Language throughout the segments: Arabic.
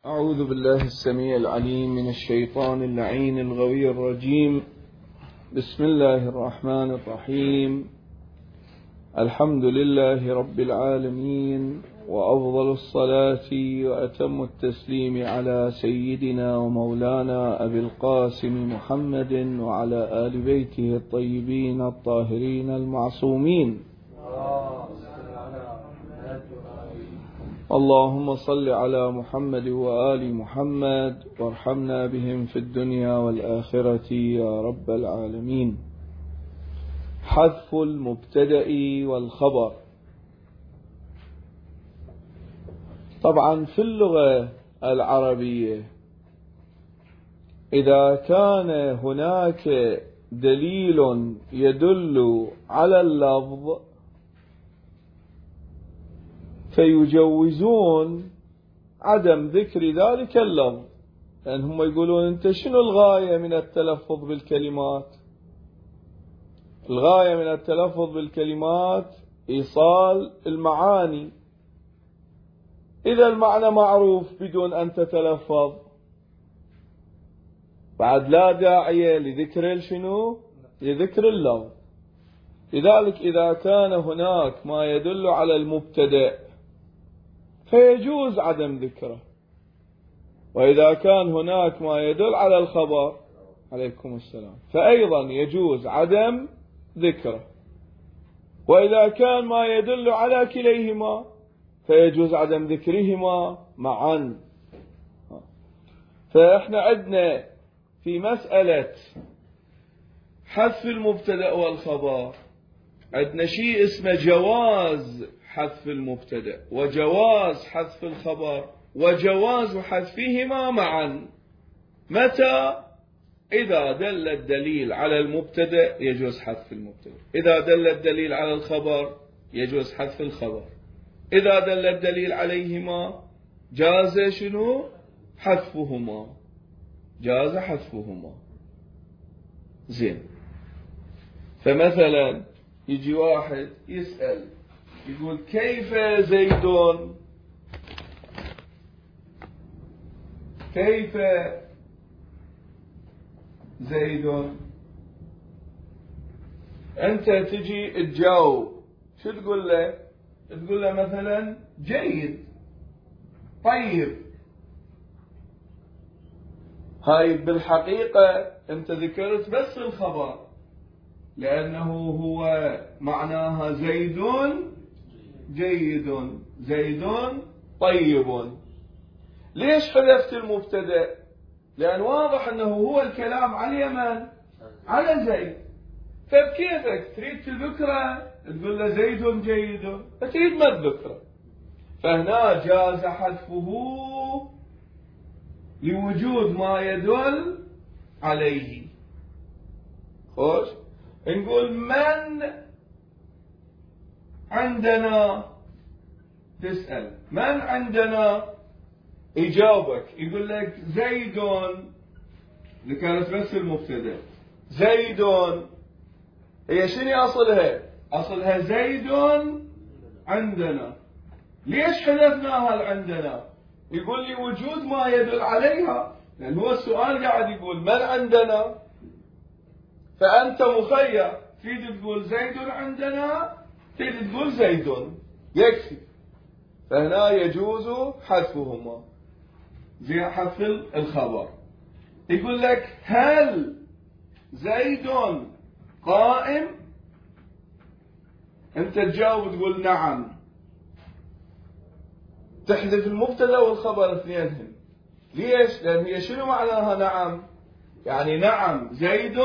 أعوذ بالله السميع العليم من الشيطان اللعين الغوي الرجيم. بسم الله الرحمن الرحيم. الحمد لله رب العالمين، وأفضل الصلاة وأتم التسليم على سيدنا ومولانا أبي القاسم محمد وعلى آل بيته الطيبين الطاهرين المعصومين. اللهم صل على محمد وآل محمد وارحمنا بهم في الدنيا والآخرة يا رب العالمين. حذف المبتدأ والخبر. طبعا في اللغة العربية إذا كان هناك دليل يدل على اللفظ فيجوزون عدم ذكر ذلك اللفظ، لأن هم يقولون أنت شنو الغاية من التلفظ بالكلمات؟ الغاية من التلفظ بالكلمات إيصال المعاني. إذا المعنى معروف بدون أن تتلفظ بعد لا داعي لذكر شنو؟ لذكر اللفظ. لذلك إذا كان هناك ما يدل على المبتدأ فيجوز عدم ذكره، وإذا كان هناك ما يدل على الخبر عليكم السلام فأيضا يجوز عدم ذكره، وإذا كان ما يدل على كليهما فيجوز عدم ذكرهما معا. فإحنا عندنا في مسألة حذف المبتدأ والخبر عندنا شيء اسمه جواز حذف المبتدأ وجواز حذف الخبر وجواز حذفهما معا. متى؟ إذا دل الدليل على المبتدأ يجوز حذف المبتدأ، إذا دل الدليل على الخبر يجوز حذف الخبر، إذا دل الدليل عليهما جاز شنو؟ حذفهما، جاز حذفهما. زين. فمثلا يجي واحد يسأل يقول كيف زيد؟ كيف زيد؟ أنت تجي تجاوب شو تقول له؟ تقول له مثلا جيد، طيب. هاي بالحقيقة أنت ذكرت بس الخبر، لأنه هو معناها زيد جيد، زيد طيب. ليش حذفت المبتدأ؟ لأن واضح أنه هو الكلام على من؟ على زيد. فبكيفك تريد تذكره تقول له زيد جيد، فتريد ما تذكره. فهنا جاز حذفه لوجود ما يدل عليه. خوش. نقول من عندنا؟ تسأل من عندنا؟ يجاوبك يقول لك زيد، ذكرت بس المبتدأ. زيد هي شنو أصلها؟ أصلها زيد عندنا. ليش حذفناها عندنا؟ يقول لي وجود ما يدل عليها، لأن هو السؤال قاعد يقول من عندنا، فأنت مخير تريد تقول زيد عندنا، تريد تقول زيد، يكفي. فهنا يجوز حذفهما زي حذف الخبر. يقول لك هل زيد قائم؟ أنت تجاوب تقول نعم، تحذف المبتدأ والخبر اثنينهم. ليش؟ لأن هي شنو معناها نعم؟ يعني نعم زيد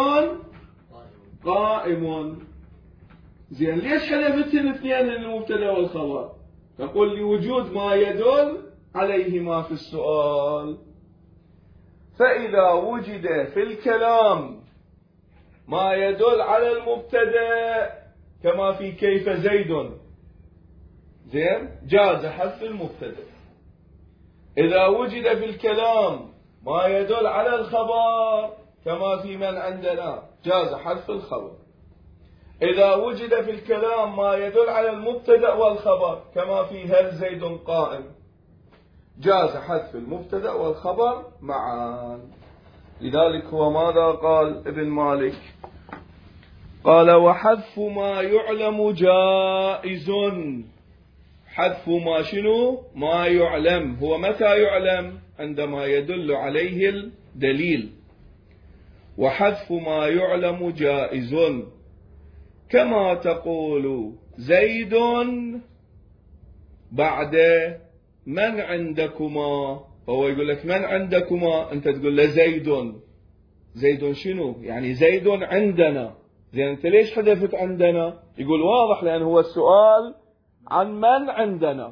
قائم. زين، ليش حذفت الاثنين المبتدأ والخبر؟ تقول لوجود ما يدل عليهما في السؤال. فإذا وجد في الكلام ما يدل على المبتدأ كما في كيف زيد، زين، جاز حذف المبتدأ. إذا وجد في الكلام ما يدل على الخبر كما في من عندنا جاز حذف الخبر. إذا وجد في الكلام ما يدل على المبتدأ والخبر كما في هل زيد قائم جاز حذف المبتدأ والخبر معا. لذلك هو ماذا قال ابن مالك؟ قال وحذف ما يعلم جائز. حذف ما شنو؟ ما يعلم. هو متى يعلم؟ عندما يدل عليه الدليل. وحذف ما يعلم جائز، كما تقول زيد بعد من عندكما. هو يقول لك من عندكما، أنت تقول له زيد. زيد شنو؟ يعني زيد عندنا. زين أنت ليش حذفت عندنا؟ يقول واضح لأن هو السؤال عن من عندنا.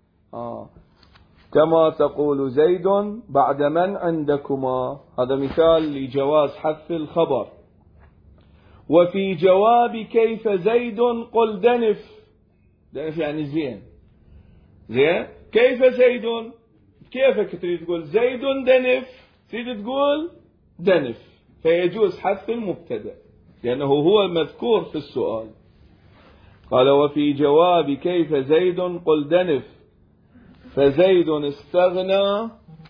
كما تقول زيد بعد من عندكما. هذا مثال لجواز حذف الخبر. وفي جواب كيف زيد قل دنف. دنف يعني زين. زين كيف زيد؟ كيفك تريد تقول زيد دنف، تريد تقول دنف، فيجوز حذف المبتدأ لأنه هو المذكور في السؤال. قال وفي جواب كيف زيد قل دنف فزيد استغنى.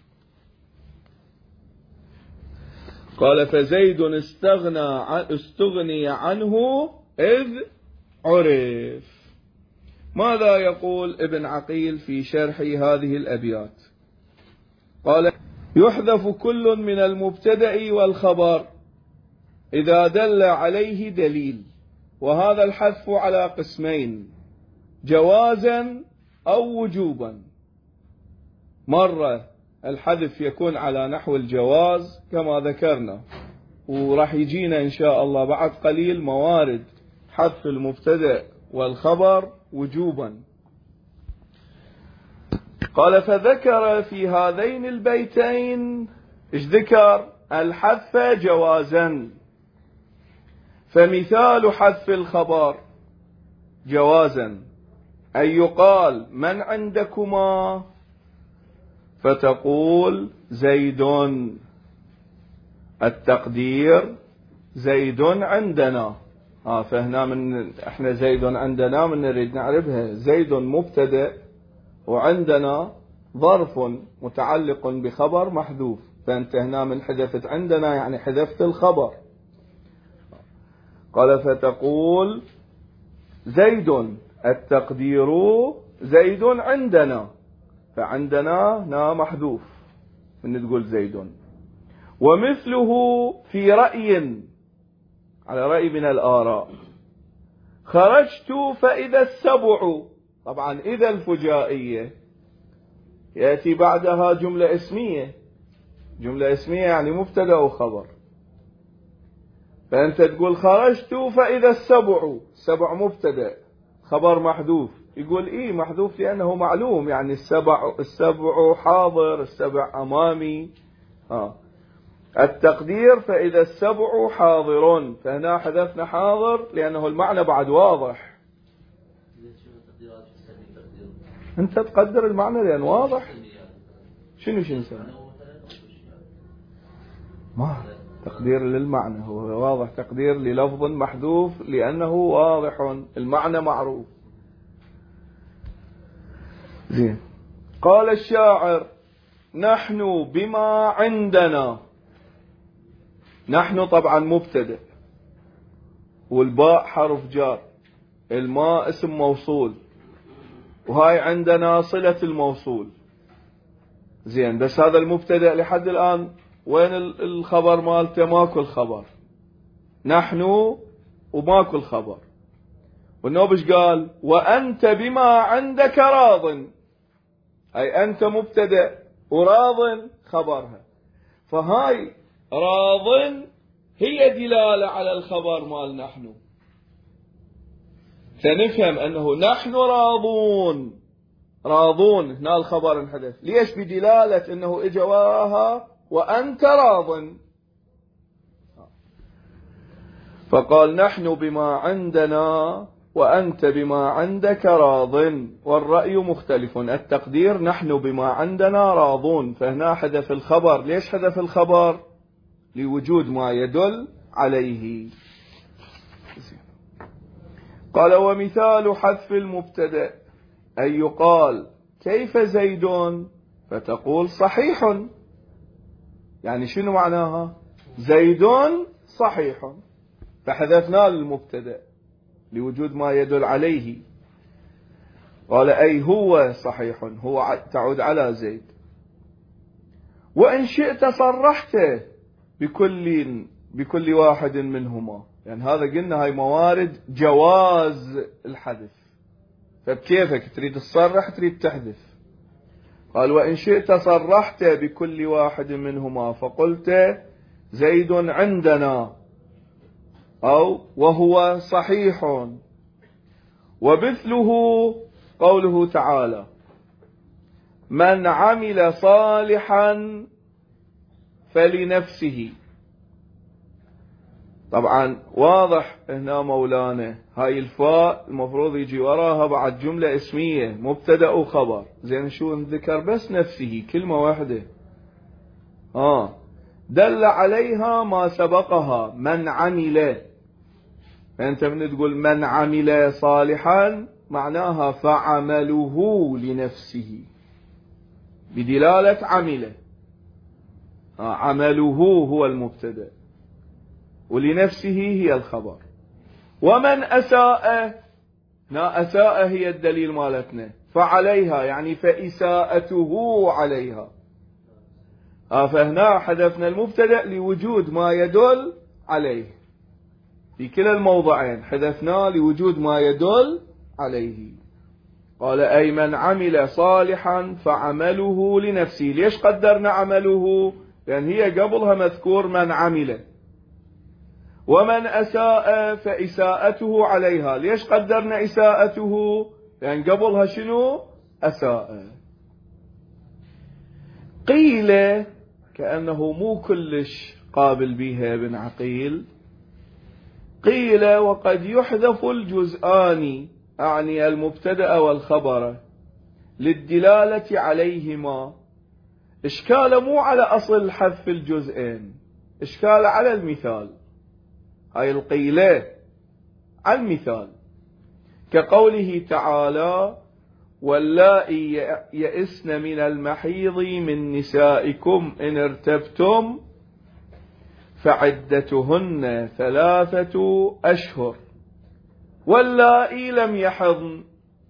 قال فزيد استغني عنه إذ عرف. ماذا يقول ابن عقيل في شرح هذه الأبيات؟ قال يحذف كل من المبتدأ والخبر إذا دل عليه دليل. وهذا الحذف على قسمين: جوازا أو وجوبا. مرة الحذف يكون على نحو الجواز كما ذكرنا، وراح يجينا إن شاء الله بعد قليل موارد حذف المبتدأ والخبر وجوبا. قال فذكر في هذين البيتين إيش ذكر؟ الحذف جوازا. فمثال حذف الخبر جوازا أن يقال من عندكما فتقول زيد. التقدير زيد عندنا. فهنا احنا زيد عندنا من نريد نعرفها. زيد مبتدأ وعندنا ظرف متعلق بخبر محذوف، فانت هنا من حذفت عندنا يعني حذفت الخبر. قال فتقول زيد التقدير زيد عندنا، فعندنا هنا محذوف من تقول زيد. ومثله في رأي على رأي من الآراء: خرجت فإذا السبع. طبعا إذا الفجائية يأتي بعدها جملة اسمية. جملة اسمية يعني مبتدأ وخبر، فأنت تقول خرجت فإذا السبع. السبع مبتدأ خبر محذوف. يقول إيه محذوف لأنه معلوم، يعني السبع حاضر، السبع أمامي. التقدير فإذا السبع حاضر، فهنا حذفنا حاضر لأنه المعنى بعد واضح. أنت تقدر المعنى لأن واضح. شنو نسوي؟ ما تقدير للمعنى هو واضح، تقدير للفظ محذوف لأنه واضح المعنى معروف. زين. قال الشاعر: نحن بما عندنا. نحن طبعا مبتدأ، والباء حرف جار، الماء اسم موصول، وهاي عندنا صلة الموصول. زين، بس هذا المبتدأ لحد الآن وين الخبر مالته؟ ماكو الخبر. نحن وماكو الخبر. والنوبش قال: وأنت بما عندك راض. أي أنت مبتدأ وراض خبرها، فهاي راض هي دلالة على الخبر مال نحن. سنفهم أنه نحن راضون. راضون هنا الخبر انحذف. ليش؟ بدلالة أنه إجا وراها وأنت راض. فقال: نحن بما عندنا وأنت بما عندك راض. والرأي مختلف. التقدير نحن بما عندنا راضون، فهنا حذف الخبر. ليش حذف الخبر؟ لوجود ما يدل عليه. قال: ومثال حذف المبتدأ أن يقال كيف زيد فتقول صحيح، يعني شنو معناها؟ زيد صحيح، فحذفنا المبتدأ لوجود ما يدل عليه. قال أي هو صحيح، هو تعود على زيد. وإن شئت صرحت بكل واحد منهما، يعني هذا قلنا هاي موارد جواز الحذف، فبكيفك تريد تصرح تريد تحذف. قال وإن شئت صرحت بكل واحد منهما فقلت زيد عندنا أو وهو صحيح. ومثله قوله تعالى من عمل صالحا فلنفسه. طبعا واضح هنا مولانا هاي الفاء المفروض يجي وراها بعد جملة اسمية مبتدأ وخبر. زين شو نذكر بس نفسه كلمة واحدة، دل عليها ما سبقها من عمل. أنت من تقول من عمل صالحا معناها فعمله لنفسه بدلالة عمله. عمله هو المبتدأ ولنفسه هي الخبر. ومن أساء، أساء هي الدليل مالتنا، فعليها يعني فإساءته عليها. فهنا حذفنا المبتدأ لوجود ما يدل عليه. في كلا الموضعين حذفنا لوجود ما يدل عليه. قال أي من عمل صالحا فعمله لنفسه. ليش قدرنا عمله؟ لأن هي قبلها مذكور من عمل. ومن أساء فإساءته عليها. ليش قدرنا إساءته؟ لأن قبلها شنو؟ أساء. قيل كأنه مو كلش قابل بها ابن عقيل. قيل وقد يحذف الجزآن، أعني المبتدأ والخبر، للدلالة عليهما. إشكال مو على أصل حذف الجزئين، إشكال على المثال. هاي القيلة على المثال، كقوله تعالى واللائي يئسن من المحيض من نسائكم إن ارتبتم فعدتهن 3 أشهر واللائي لم يحضن.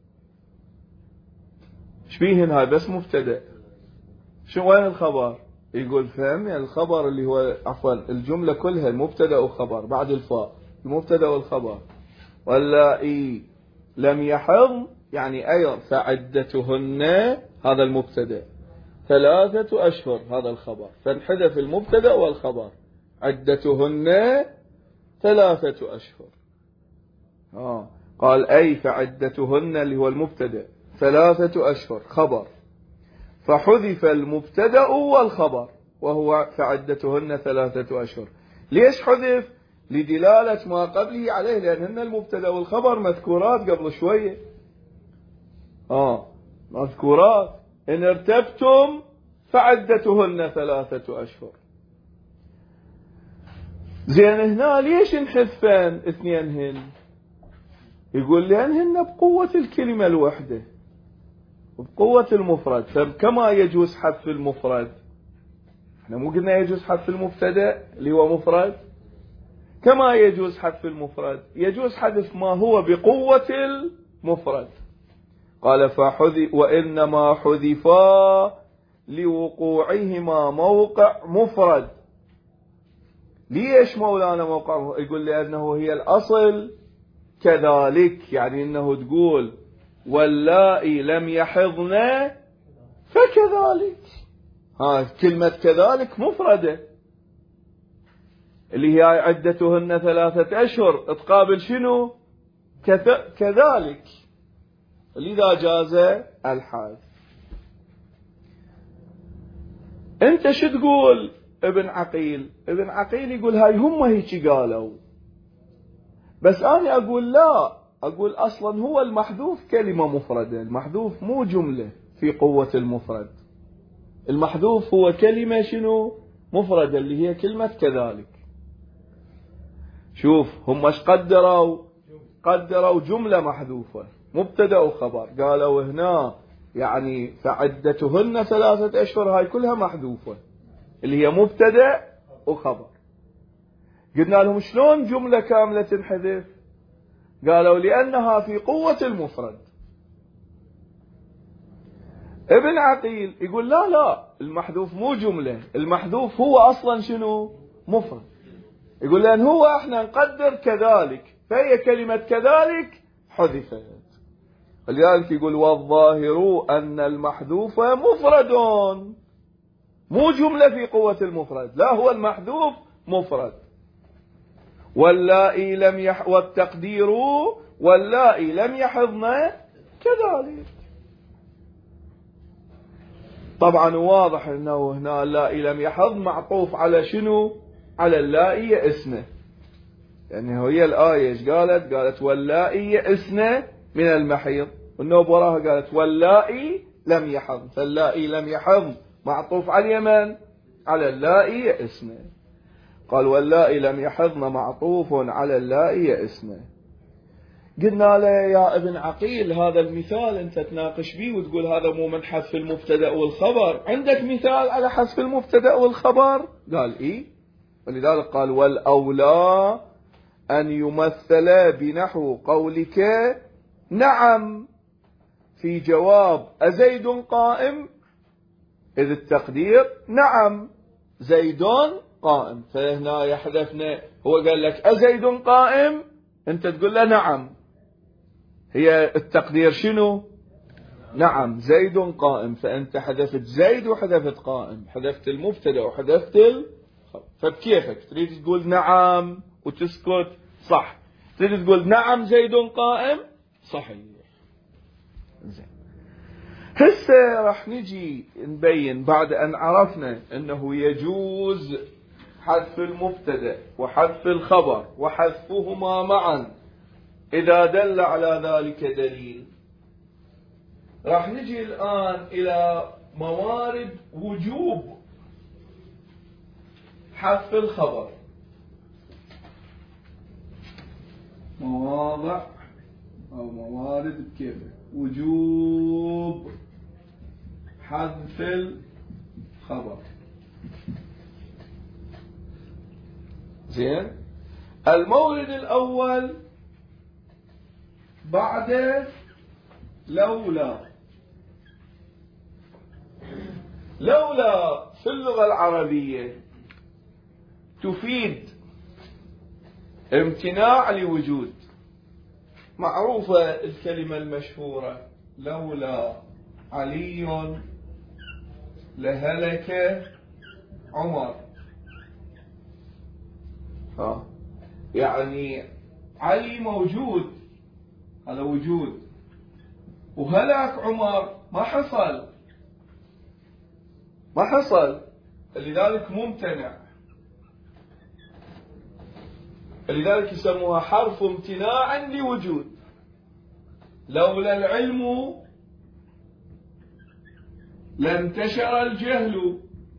شبيهن هاي بس مبتدأ، شو وين الخبر؟ يقول فهم يعني الخبر اللي هو عفوا الجملة كلها مبتدأ وخبر بعد الفاء، المبتدأ والخبر. واللائي لم يحضن يعني أيضا فعدتهن هذا المبتدأ، 3 أشهر هذا الخبر، فانحذف المبتدأ والخبر. عدتهن 3 أشهر. قال أي فعدتهن اللي هو المبتدأ 3 أشهر خبر، فحذف المبتدأ والخبر وهو فعدتهن 3 أشهر. ليش حذف؟ لدلالة ما قبله عليه، لأنهن المبتدأ والخبر مذكورات قبل شوية. مذكورات إن ارتبتم فعدتهن 3 أشهر. زين هنا ليش انحذفان اثنينهن؟ يقول لأنهن بقوة الكلمة الوحدة وبقوة المفرد، فكما يجوز حذف المفرد، احنا مو قلنا يجوز حذف المبتدأ اللي هو مفرد، كما يجوز حذف المفرد يجوز حذف ما هو بقوة المفرد. قال فحذف وإنما حذفا لوقوعهما موقع مفرد. ليش مولانا موقع؟ يقول لأنه هي الأصل كذلك، يعني إنه تقول واللائي لم يحضن فكذلك. كلمة كذلك مفردة اللي هي عدتهن 3 أشهر تقابل شنو؟ كذلك، لذا جاز الحذف. انت شو تقول ابن عقيل؟ ابن عقيل يقول هاي هم هيك قالوا، بس انا اقول لا، اقول اصلا هو المحذوف كلمة مفردة، المحذوف مو جملة في قوة المفرد، المحذوف هو كلمة شنو؟ مفردة اللي هي كلمة كذلك. شوف هم ايش قدروا؟ قدروا جملة محذوفة مبتدأ وخبر، قالوا هنا يعني فعدتهن 3 أشهر، هاي كلها محذوفة اللي هي مبتدأ وخبر. قلنا لهم شلون جملة كاملة تنحذف؟ قالوا لأنها في قوة المفرد. ابن عقيل يقول لا المحذوف مو جملة، المحذوف هو أصلا شنو؟ مفرد. يقول لأن هو احنا نقدر كذلك، فهي كلمة كذلك حذفت. ولذلك يقول والظاهر أن المحذوف مفرد، مو جملة في قوة المفرد، لا هو المحذوف مفرد. واللائي لم والتقدير واللائي لم يحضن كذلك. طبعا واضح انه هنا اللائي لم يحض معطوف على شنو؟ على اللائي يئسن. يعني هي الآية ايش قالت؟ قالت واللائي يئسن من المحيض، والنوب وراها قالت واللائي لم يحض، فاللائي لم يحض معطوف على اليمن على اللائي يئسن. قال واللائي لم يحضن معطوف على اللائي يئسن. قلنا له يا ابن عقيل هذا المثال انت تناقش به وتقول هذا مو من حذف المبتدأ والخبر، عندك مثال على حذف المبتدأ والخبر؟ قال ايه، ولذلك قال والأولى أن يمثل بنحو قولك نعم في جواب أزيد قائم، إذ التقدير نعم زيد قائم، فهنا يحذفنا. هو قال لك أزيد قائم، أنت تقول له نعم، هي التقدير شنو؟ نعم زيد قائم، فأنت حذفت زيد وحذفت قائم، حذفت المبتدأ وحذفت فبكيفك تريد تقول نعم وتسكت صح، تريد تقول نعم زيد قائم صحيح. زين، هسه راح نجي نبين بعد أن عرفنا أنه يجوز حذف المبتدأ وحذف الخبر وحذفهما معا إذا دل على ذلك دليل، راح نجي الآن إلى موارد وجوب حذف الخبر. مواضع أو موارد كيف وجوب حذف الخبر. زين، المورد الأول بعد لولا. لولا في اللغة العربية تفيد امتناع لوجود. معروفة الكلمة المشهورة لولا علي لهلك عمر. يعني علي موجود، هذا وجود، وهلاك عمر ما حصل، لذلك ممتنع، لذلك يسموها حرف امتناع لوجود. لولا العلم لانتشر الجهل،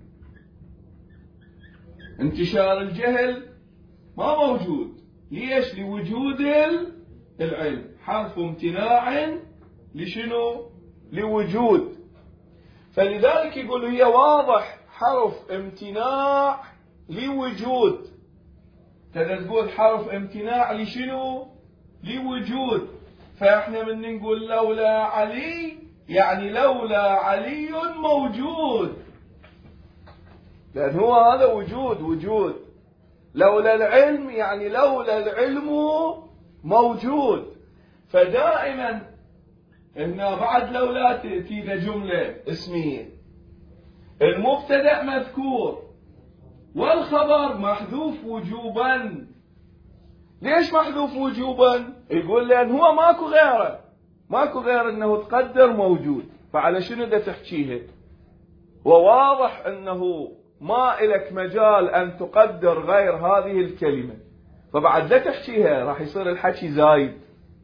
انتشار الجهل ما موجود، ليش؟ لوجود العلم. حرف امتناع لشنو؟ لوجود. فلذلك يقولوا هي واضح حرف امتناع لوجود. تقول حرف امتناع لشنو؟ لوجود. فاحنا من نقول لولا علي يعني لولا علي موجود، لأن هو هذا وجود. لولا العلم يعني لولا العلم موجود. فدائما هنا بعد لولا تأتي جملة اسمية، المبتدأ مذكور والخبر محذوف وجوبا. ليش محذوف وجوبا؟ يقول لأن هو ماكو غير انه تقدر موجود، فعلى شنو دا تحكيها؟ وواضح انه ما إلك مجال ان تقدر غير هذه الكلمة، فبعد دا تحكيها راح يصير الحكي زايد.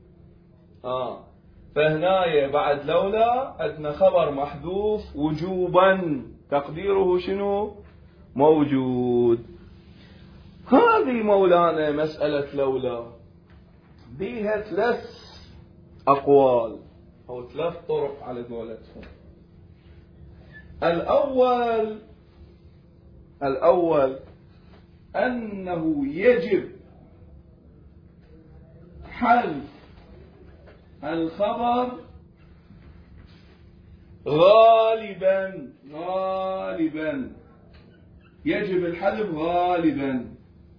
فهنايا بعد لولا أدنى خبر محذوف وجوبا، تقديره شنو؟ موجود. هذه مولانا مسألة لولا بيها 3 أقوال أو 3 طرق على قولتهم. الأول أنه يجب حذف الخبر غالبا، يجب الحذف غالبا،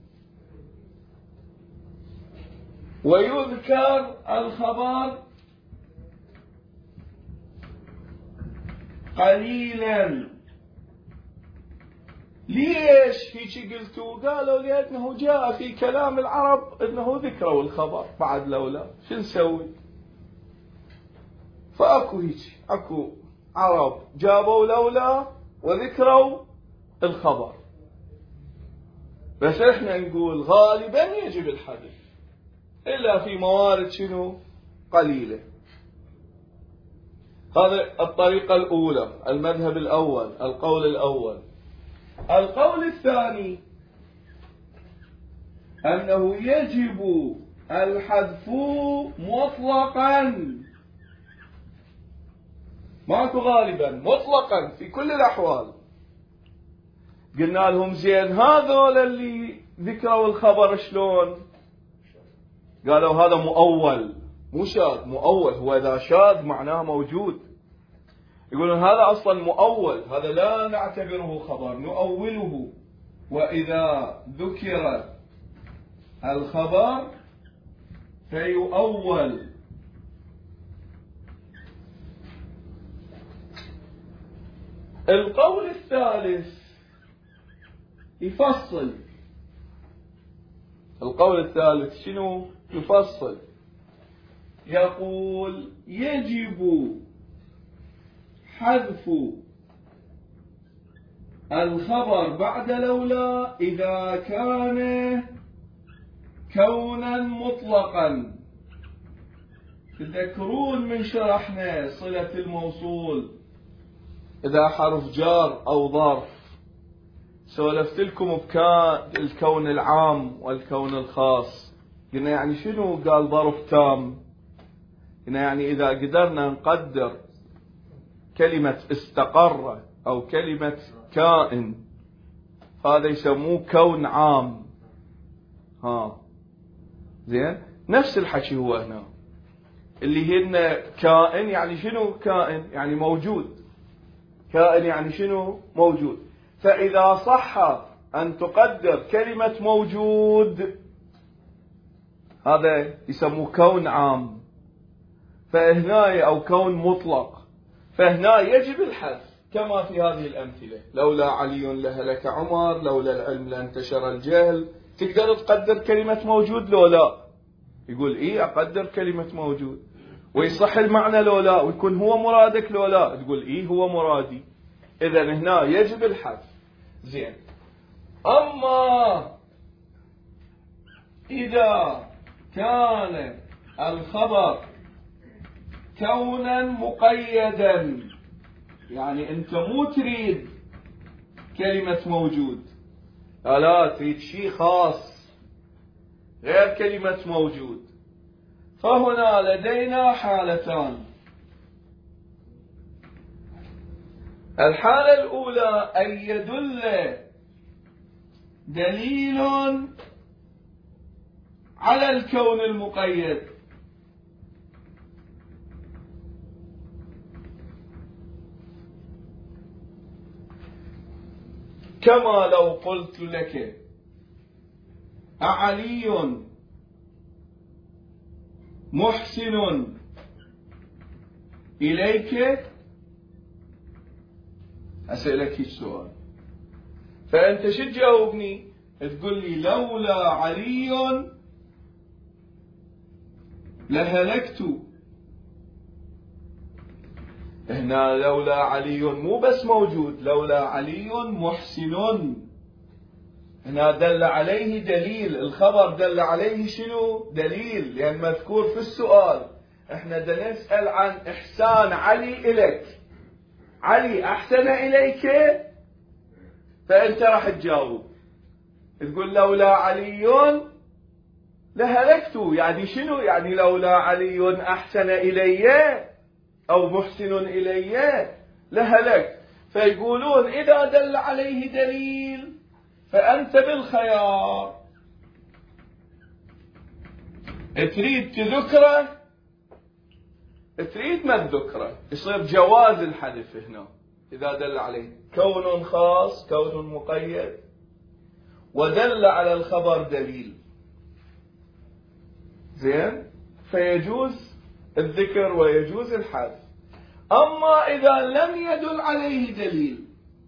ويذكر الخبر قليلا. ليش هيك قلتوا؟ قالوا لأنه جاء في كلام العرب أنه ذكروا الخبر بعد لولا، شو نسوي؟ فأكو هيك، أكو عرب جابوا لولا وذكروا الخبر، بس احنا نقول غالبا يجب الحذف إلا في موارد شنو؟ قليلة. هذا الطريقة الأولى، المذهب الأول، القول الأول. القول الثاني أنه يجب الحذف مطلقا، ماكو غالبا، مطلقا في كل الأحوال. قلنا لهم زين هذول اللي ذكروا الخبر شلون؟ قالوا هذا مؤول مو شاذ. مؤول هو إذا شاذ معناه موجود. يقولون هذا أصلا مؤول، هذا لا نعتبره خبر، نؤوله. وإذا ذكر الخبر فيؤول. القول الثالث يفصل. القول الثالث شنو؟ يفصل، يقول يجب حذف الخبر بعد لولا إذا كان كونا مطلقا. تذكرون من شرحنا صلة الموصول إذا حرف جار أو ظرف، سولفت لكم بالكون العام والكون الخاص. قلنا يعني شنو قال ظرف تام؟ قلنا يعني إذا قدرنا نقدر كلمة استقر أو كلمة كائن، هذا يسموه كون عام. زين، نفس الحكي هو هنا، اللي هن كائن يعني شنو؟ كائن يعني موجود. كائن يعني شنو؟ موجود. فإذا صح أن تقدر كلمة موجود، هذا يسموه كون عام. فهنا أو كون مطلق، فهنا يجب الحذف كما في هذه الأمثلة. لولا علي لهلك عمر، لولا العلم لانتشر الجهل. تقدر تقدر كلمة موجود لو لا؟ يقول إيه أقدر كلمة موجود. ويصح المعنى لو لا؟ ويكون هو مرادك لو لا؟ تقول إيه هو مرادي. إذن هنا يجب الحذف. زين، أما إذا كان الخبر كونا مقيدا، يعني أنت مو تريد كلمة موجود، لا تريد شيء خاص غير كلمة موجود، فهنا لدينا حالتان. الحالة الأولى أن يدل دليل على الكون المقيد، كما لو قلت لك أعلي محسن إليك، أسألك السؤال، فأنت شو تجاوبني؟ تقول لي لولا علي لهلكت. هنا لولا علي مو بس موجود، لولا علي محسن. هنا دل عليه دليل، الخبر دل عليه شنو؟ دليل، لأن مذكور في السؤال. احنا بدنا نسأل عن إحسان علي إليك، علي أحسن إليك، فأنت راح تجاوب تقول لولا علي لهلكت. يعني شنو؟ يعني لولا علي أحسن إلي أو محسن إلي لهلك. فيقولون إذا دل عليه دليل فأنت بالخيار، تريد تذكره تريد ما تذكره، يصير جواز الحذف هنا إذا دل عليه كون خاص كون مقيد ودل على الخبر دليل، زين، فيجوز الذكر ويجوز الحذف. أما إذا لم يدل عليه دليل،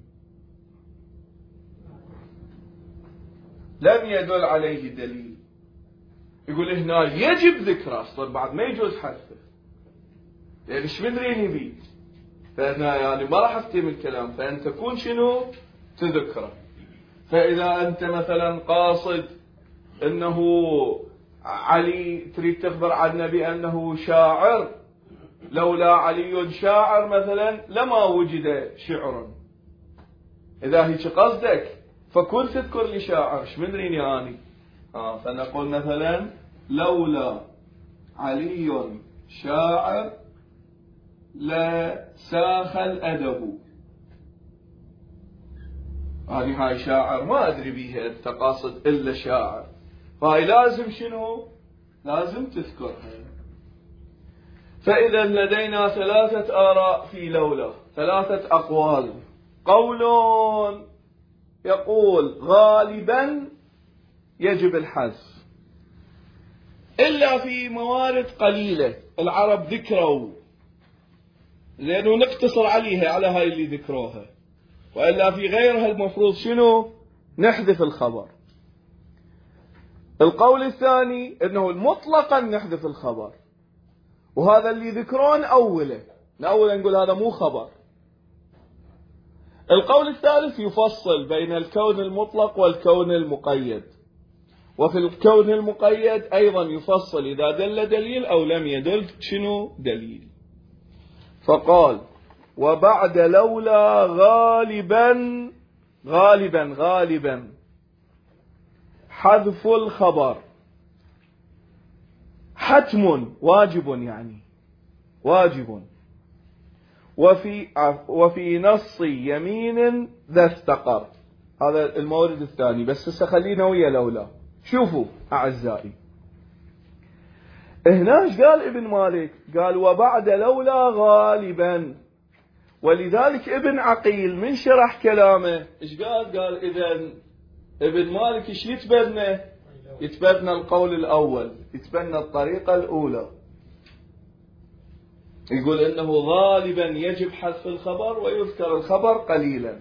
لم يدل عليه دليل، يقول هنا يجب ذكره أصلا بعد ما يجوز حذفه، يعني ايش مدريني بيه، فهنا يعني ما راح افتهم الكلام، فأن تكون شنو تذكره. فإذا أنت مثلا قاصد أنه علي تريد تخبر عن النبي أنه شاعر، لولا علي شاعر مثلا لما وجد شعر، إذا هيك قصدك فكن تذكر لي شاعر، ايش مدريني أني فنقول مثلا لولا علي شاعر لا ساخ الأدب، هاي شاعر ما أدري بيها أنت قاصد إلا شاعر، فهي لازم شنو لازم تذكرها. فإذا لدينا ثلاثة آراء في لولا، ثلاثة أقوال. قول يقول غالبا يجب الحذف إلا في موارد قليلة العرب ذكروا، لأنه نقتصر عليها على هاي اللي ذكروها، وإلا في غيرها المفروض شنو نحذف الخبر. القول الثاني أنه مطلقا نحذف الخبر، وهذا اللي ذكرون أولا نقول هذا مو خبر. القول الثالث يفصل بين الكون المطلق والكون المقيد، وفي الكون المقيد أيضا يفصل إذا دل دليل أو لم يدل شنو دليل. فقال وبعد لولا غالبا حذف الخبر حتم واجب، يعني واجب، وفي نص يمين ذا استقر. هذا المورد الثاني، بس هسه خلينا ويا لولا. شوفوا أعزائي، هنا ايش قال ابن مالك؟ قال وبعد لولا غالبا، ولذلك ابن عقيل من شرح كلامه ايش قال؟ قال إذا ابن مالك ايش يتبنى؟ يتبنى القول الأول، يتبنى الطريقة الأولى، يقول إنه غالبا يجب حذف الخبر ويذكر الخبر قليلا.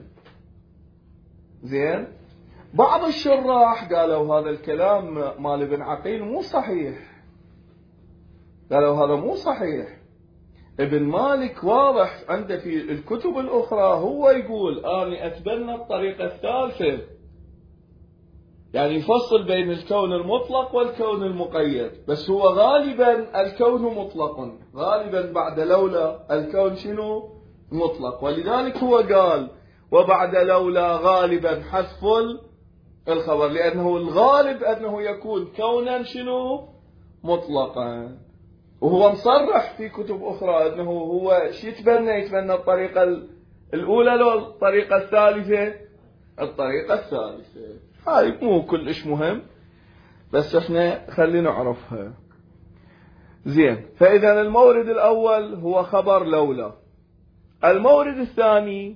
زين، بعض الشراح قالوا هذا الكلام مال ابن عقيل مو صحيح، قالوا هذا مو صحيح. ابن مالك واضح عنده في الكتب الأخرى هو يقول أنا أتبنى الطريقة الثالثة، يعني يفصل بين الكون المطلق والكون المقيد، بس هو غالبا الكون مطلق، غالبا بعد لولا الكون شنو مطلق، ولذلك هو قال وبعد لولا غالبا حذف الخبر، لأنه الغالب أنه يكون كونا شنو مطلقا. وهو مصرح في كتب أخرى أنه هو يتبنى الطريقة الأولى لو الطريقة الثالثة، الطريقة الثالثة. هاي مو كلش مهم، بس احنا خلينا نعرفها. زين، فإذا المورد الأول هو خبر لولا. المورد الثاني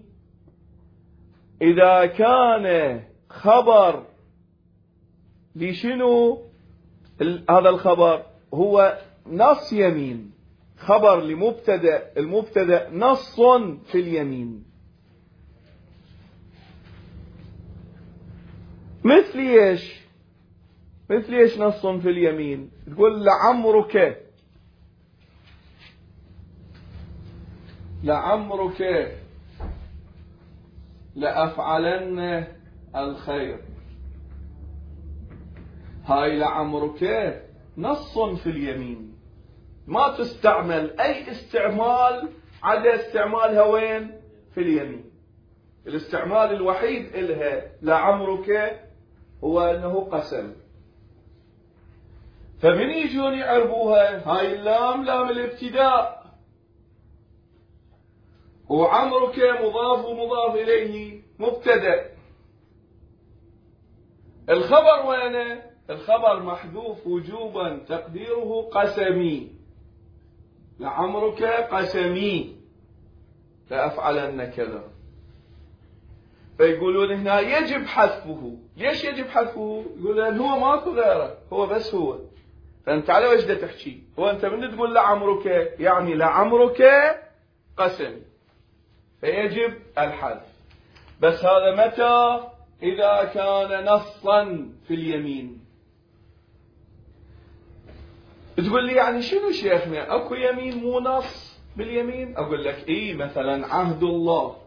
إذا كان خبر لشنو هذا الخبر؟ هو نص يمين، خبر لمبتدأ، المبتدأ نص في اليمين. مثل ايش نص في اليمين؟ تقول لعمرك لأفعلن الخير. هاي لعمرك نص في اليمين، ما تستعمل أي استعمال عدا استعمالها وين؟ في اليمين. الاستعمال الوحيد إلها لعمرك هو أنه قسم. فمن يجون يعربوها؟ هاي اللام لام الابتداء، وعمرك مضاف ومضاف إليه مبتدأ. الخبر وين؟ الخبر محذوف وجوبا تقديره قسمي، لعمرك قسمي لأفعلن كذا. فيقولون هنا يجب حذفه. ليش يجب حذفه؟ يقول لأن هو ماكو غيره، هو بس هو. فأنت على وش بدك تحكي؟ هو أنت من تقول لعمرك يعني لعمرك قسمي، فيجب الحذف. بس هذا متى؟ إذا كان نصا في اليمين. تقول لي يعني شنو شيخنا، أكو يمين مو نص باليمين؟ أقول لك إيه، مثلا عهد الله،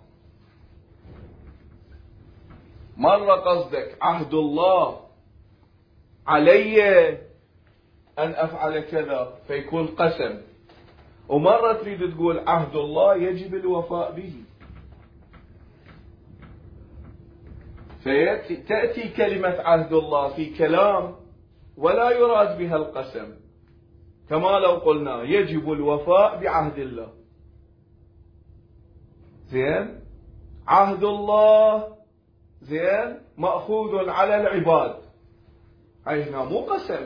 مرة قصدك عهد الله علي أن أفعل كذا فيكون قسم، ومرة تريد تقول عهد الله يجب الوفاء به، فتأتي كلمة عهد الله في كلام ولا يراد بها القسم، كما لو قلنا يجب الوفاء بعهد الله. زين، عهد الله زين مأخوذ على العباد، أي هنا مو قسم.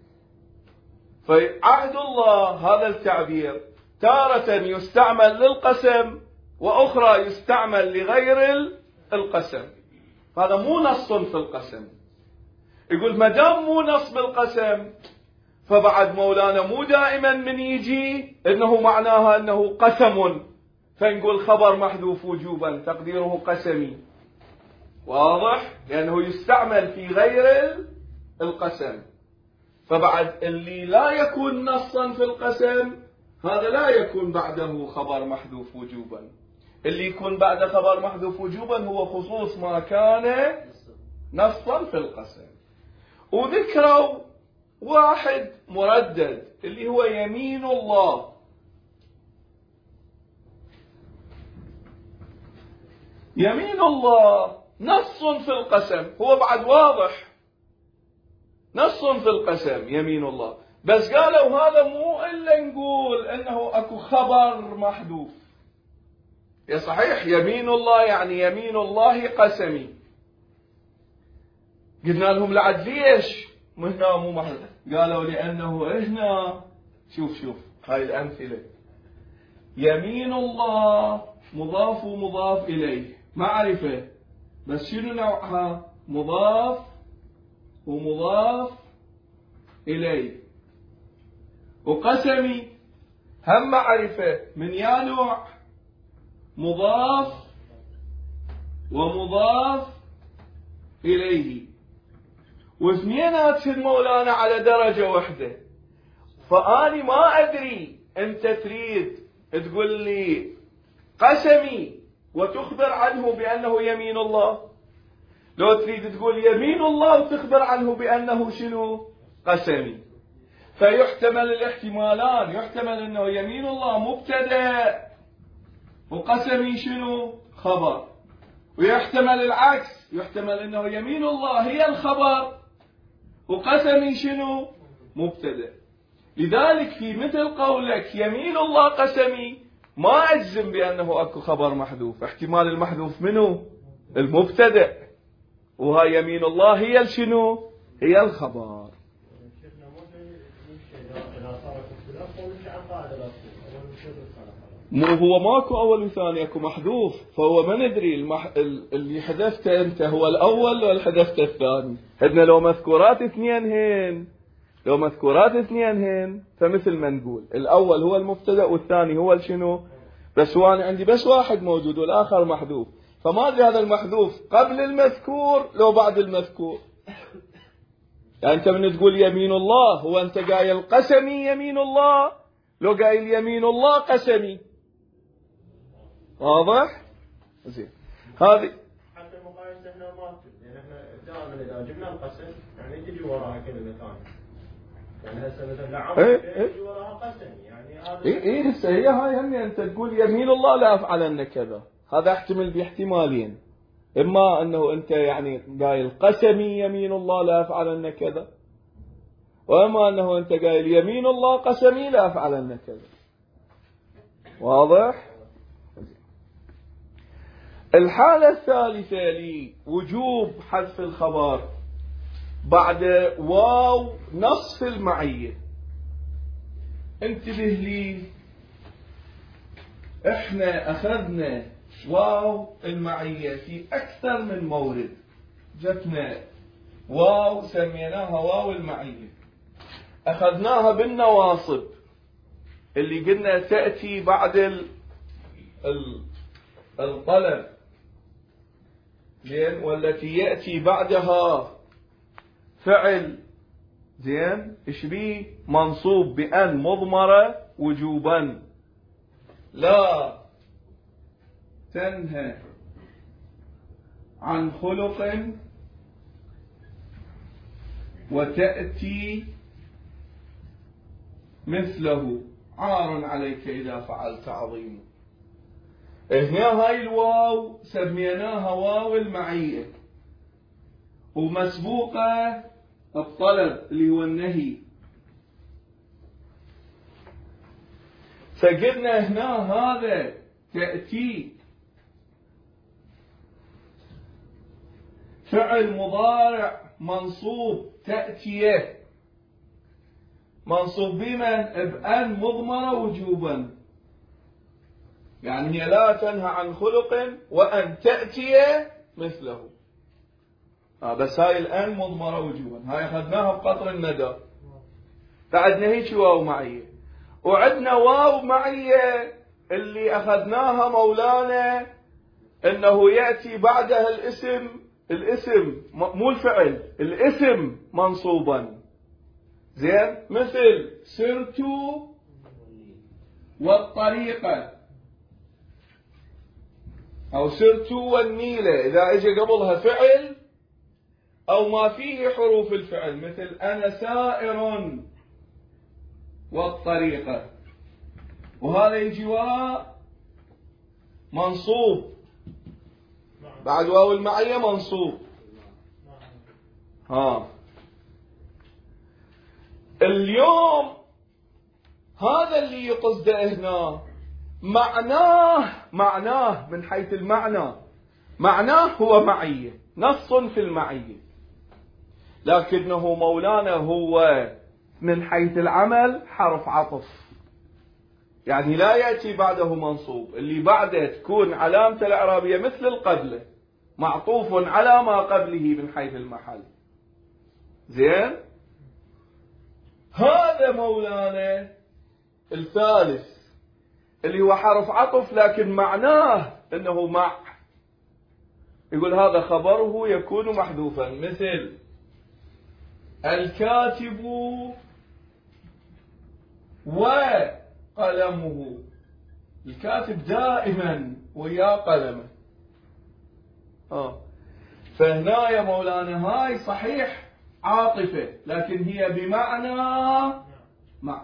فعهد الله هذا التعبير تارة يستعمل للقسم وأخرى يستعمل لغير القسم، هذا مو نص في القسم. يقول ما دام مو نص بالقسم فبعد مولانا مو دائما من يجي انه معناها انه قسم فنقول خبر محذوف وجوبا تقديره قسمي، واضح؟ لانه يستعمل في غير القسم. فبعد اللي لا يكون نصا في القسم هذا لا يكون بعده خبر محذوف وجوبا، اللي يكون بعد خبر محذوف وجوبا هو خصوص ما كان نصا في القسم. وذكروا واحد مردد اللي هو يمين الله. يمين الله نص في القسم، هو بعد واضح نص في القسم يمين الله، بس قالوا هذا مو إلا نقول إنه أكو خبر محذوف. يا صحيح يمين الله يعني يمين الله قسمي. قلنا لهم لعد ليش هنا مو محذوف؟ قالوا لأنه هنا شوف هاي الأمثلة، يمين الله مضاف ومضاف إليه معرفة، بس شنو نوعها؟ مضاف ومضاف إليه. وقسمي هم معرفة من يا نوع؟ مضاف ومضاف إليه، واثنيناتهم مولانا على درجة واحدة. فأني ما أدري أنت تريد تقول لي قسمي وتخبر عنه بأنه يمين الله، لو تريد تقول يمين الله وتخبر عنه بأنه شنو؟ قسمي. فيحتمل الاحتمالان، يحتمل أنه يمين الله مبتدأ وقسمي شنو؟ خبر. ويحتمل العكس، يحتمل أنه يمين الله هي الخبر وقسمي شنو؟ مبتدأ. لذلك في مثل قولك يمين الله قسمي ما أجزم بأنه أكو خبر محذوف، احتمال المحذوف منه المبتدأ، وهي يمين الله هي شنو؟ هي الخبر. مو هو ماكو أول وثاني، أكو محذوف، فهو ما ندري اللي حذفته أنت هو الأول ولا حذفته الثاني. عندنا لو مذكورات اثنين هن فمثل ما نقول الأول هو المبتدأ والثاني هو شنو، بس هو أنا عندي بس واحد موجود والآخر محذوف، فما أدري هذا المحذوف قبل المذكور لو بعد المذكور. يعني أنت من تقول يمين الله هو أنت قايل قسمي يمين الله، لو قايل يمين الله قسمي. واضح؟ زين. هذه حتى المقايسة هنا ما يعني احنا دائما إذا جبنا القسم يعني تجي وراها كلمة ثانية، يعني هسه مثلا لعمر تجي وراها قسم، يعني هذا هسه هي هاي هم أنت تقول يمين الله لا أفعلن كذا، هذا احتمل باحتمالين، إما أنه أنت يعني قايل قسمي يمين الله لا أفعلن كذا، وإما أنه أنت قايل يمين الله قسمي لا أفعلن كذا. واضح؟ الحالة الثالثة لوجوب حذف الخبر بعد واو نصف المعية. انتبه لي، احنا اخذنا واو المعية في اكثر من مورد. جتنا واو سميناها واو المعية، اخذناها بالنواصب اللي قلنا تأتي بعد الطلب، زين، والتي يأتي بعدها فعل، زين، ايش بيه؟ منصوب بأن مضمرة وجوبا. لا تنهى عن خلق وتأتي مثله، عار عليك إذا فعلت عظيم. هنا هاي الواو سميناها واو المعية، ومسبوقة الطلب اللي هو النهي. فقلنا هنا هذا تأتي فعل مضارع منصوب، تأتيه منصوب بمن؟ بأن مضمرة وجوبا. يعني هي لا تنهى عن خلق وأن تأتي مثله. بس هاي الآن مضمرة وجوبا، هاي أخذناها بقطر الندى. بعدنا هيك واو معية، وعدنا واو معية اللي أخذناها مولانا إنه يأتي بعدها الاسم مو الفعل، الاسم منصوبا، زين، مثل سرت والطريقة، أو سرت والنيلة إذا اجى قبلها فعل أو ما فيه حروف الفعل، مثل أنا سائر والطريقة، وهذا يجي وراء منصوب بعد واو المعية منصوب. اليوم هذا اللي يقصده هنا معناه من حيث المعنى، معناه هو معية، نص في المعية، لكنه مولانا هو من حيث العمل حرف عطف، يعني لا يأتي بعده منصوب، اللي بعده تكون علامة الإعرابية مثل القبله، معطوف على ما قبله من حيث المحل، زين. هذا مولانا الثالث اللي هو حرف عطف لكن معناه انه مع، يقول هذا خبره يكون محذوفا، مثل الكاتب وقلمه، الكاتب دائما ويا قلمه. فهنا يا مولانا هاي صحيح عاطفة لكن هي بمعنى مع،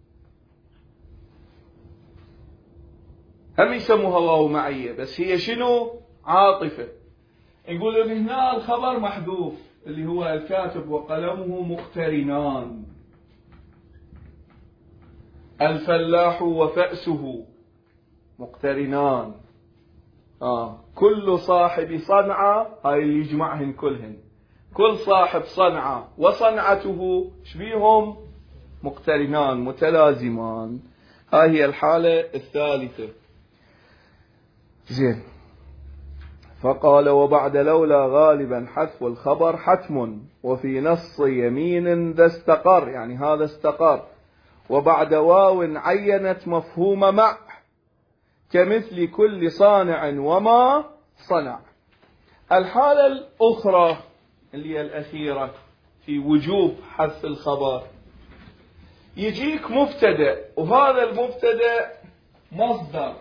هم يسموها واو معية بس هي شنو؟ عاطفة. يقول ان هنا الخبر محذوف اللي هو الكاتب وقلمه مقترنان، الفلاح وفأسه مقترنان. كل صاحب صنعة، هاي اللي يجمعهن كلهن، كل صاحب صنعة وصنعته شبيهم؟ مقترنان متلازمان. هاي هي الحالة الثالثة، زين. فقال وبعد لولا غالبا حذف الخبر حتم، وفي نص يمين ذا استقر، يعني هذا استقر، وبعد واو عينت مفهوم مع، كمثل كل صانع وما صنع. الحالة الأخرى اللي هي الأخيرة في وجوب حذف الخبر، يجيك مبتدأ وهذا المبتدأ مصدر،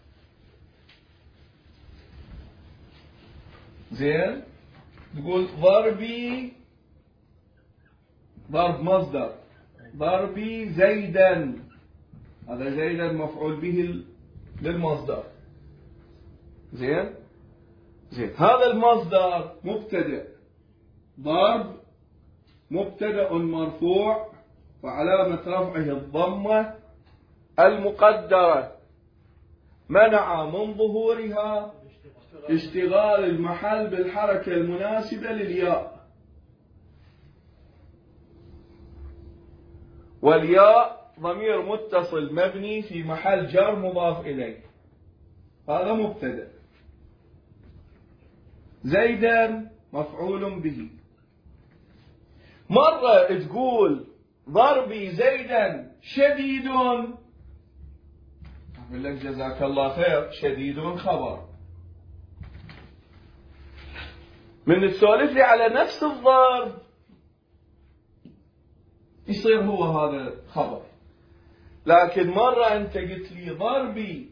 زين، تقول ضربي، ضرب مصدر، ضربي زيدا، هذا زيدا مفعول به للمصدر، زين. هذا المصدر مبتدأ، ضرب مبتدأ مرفوع وعلامة رفعه الضمة المقدرة، منع من ظهورها اشتغال المحل بالحركة المناسبة للياء، والياء ضمير متصل مبني في محل جر مضاف إليه، هذا مبتدأ. زيدا مفعول به. مرة تقول ضربي زيدا شديد، أقول لك جزاك الله خير، شديد خبر. من تسولف لي على نفس الضرب يصير هو هذا خبر. لكن مرة أنت قلت لي ضربي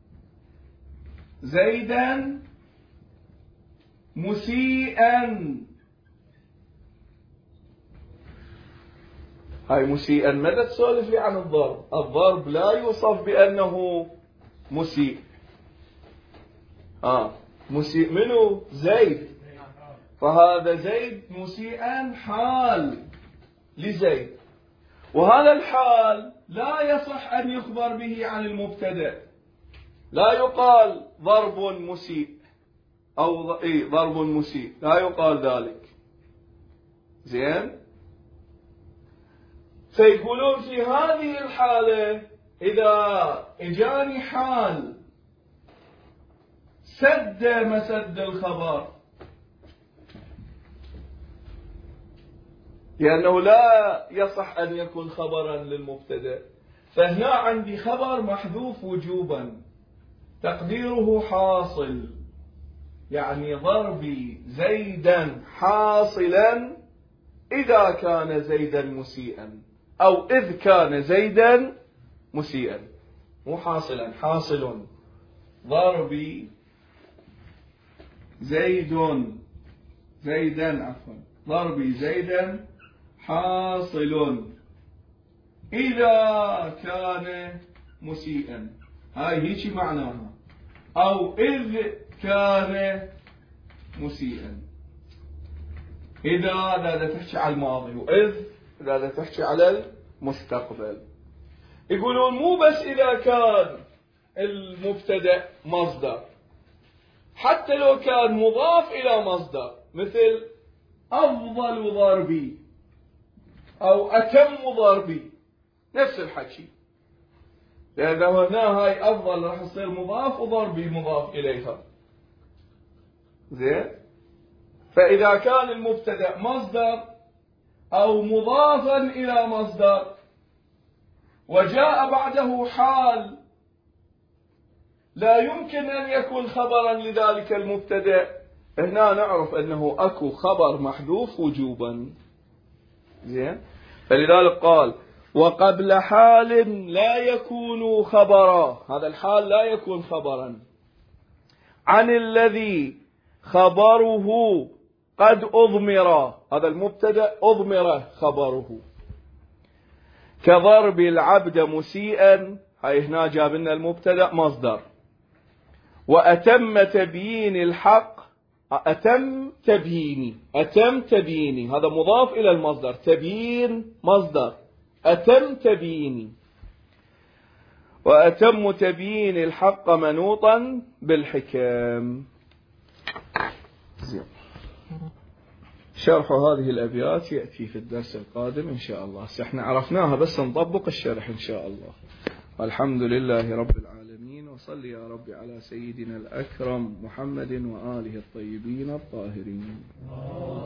زيدا مسيئا، هاي مسيئا ماذا تسولف لي عن الضرب؟ الضرب لا يوصف بأنه مسيء. مسيء منه زيد، فهذا زيد مسيئا حال لزيد، وهذا الحال لا يصح أن يخبر به عن المبتدأ. لا يقال ضرب مسيء أو ضرب مسيء، لا يقال ذلك. زين؟ فيقولون في هذه الحالة إذا إجاني حال سد مسد الخبر، لأنه لا يصح أن يكون خبرا للمبتدأ، فهنا عندي خبر محذوف وجوبا تقديره حاصل، يعني ضربي زيدا حاصلا إذا كان زيدا مسيئا، أو إذ كان زيدا مسيئا، مو حاصلا، حاصل. ضربي زيدا ضربي زيدا حاصل إذا كان مسيئا، هاي هيك معناها، أو إذ كان مسيئا. إذا لا تحكي على الماضي، وإذ لا تحكي على المستقبل. يقولون مو بس إذا كان المبتدأ مصدر، حتى لو كان مضاف إلى مصدر، مثل أفضل ضربي أو أتم ضربي، نفس الحكي، لأن هنا هاي أفضل راح يصير مضاف وضربي مضاف إليها. زين؟ فإذا كان المبتدأ مصدر أو مضافا إلى مصدر وجاء بعده حال لا يمكن أن يكون خبرا لذلك المبتدأ، هنا نعرف أنه أكو خبر محذوف وجوبا. زين؟ فلذلك قال وقبل حال لا يكون خبرا، هذا الحال لا يكون خبرا عن الذي خبره قد أضمر، هذا المبتدأ أضمر خبره، كضرب العبد مسيئا، هاي هنا جاب لنا المبتدأ مصدر، وأتم تبيين الحق، أتم تبييني هذا مضاف إلى المصدر، تبيين مصدر، أتم تبييني، وأتم تبيين الحق منوطا بالحكام. شرح هذه الأبيات يأتي في الدرس القادم إن شاء الله. احنا عرفناها بس نطبق الشرح إن شاء الله. والحمد لله رب العالمين، وصل يا رب على سيدنا الأكرم محمد وآله الطيبين الطاهرين.